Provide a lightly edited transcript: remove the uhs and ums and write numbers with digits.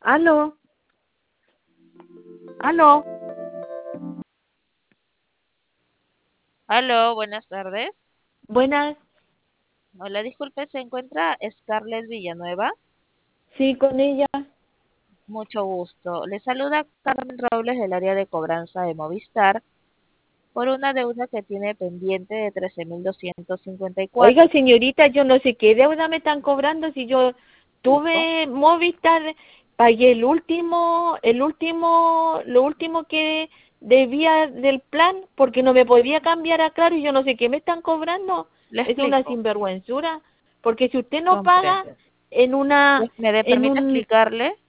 Aló, aló, Aló, buenas tardes. buenas, Hola, disculpe, ¿se encuentra Scarlett Villanueva? sí, con ella. Mucho gusto. Le saluda Carmen Robles del área de cobranza de Movistar por una deuda que tiene pendiente de 13.254. Oiga, señorita, yo no sé qué deuda me están cobrando si yo ¿Cierto? tuve Movistar, pagué lo último que debía del plan porque no me podía cambiar a Claro y yo no sé qué me están cobrando. Le Es una explico. sinvergüenzura, porque si usted no paga Comprendo. en una, Pues, ¿me en permite un, explicarle?